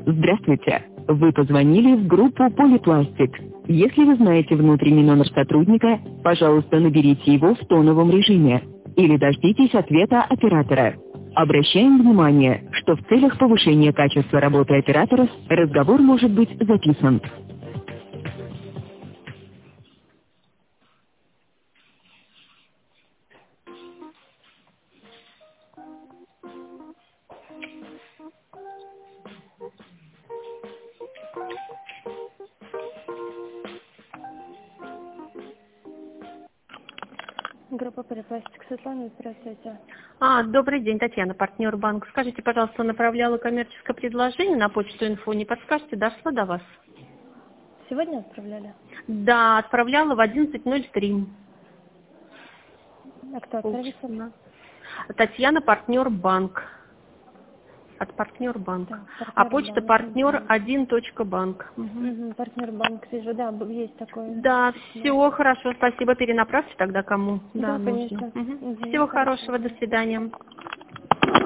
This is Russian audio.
Здравствуйте. Вы позвонили в группу «Полипластик». Если вы знаете внутренний номер сотрудника, пожалуйста, наберите его в тоновом режиме или дождитесь ответа оператора. Обращаем внимание, что в целях повышения качества работы операторов разговор может быть записан. Группа «Полипластик», Светлана, здравствуйте. Добрый день, Татьяна, партнер банк. Скажите, пожалуйста, направляла коммерческое предложение на почту инфо. Не подскажете, дошло до вас? Сегодня отправляли? Да, отправляла в 11:03. А кто отправитель? Татьяна, партнер банк. От партнер банк. Да, А партнер почта банк. партнер 1.банк. Партнер банк, вижу, да, есть такое. Да, все хорошо, спасибо. Перенаправьте тогда кому. Да, нужно. конечно. Всего Хорошо. хорошего, до свидания.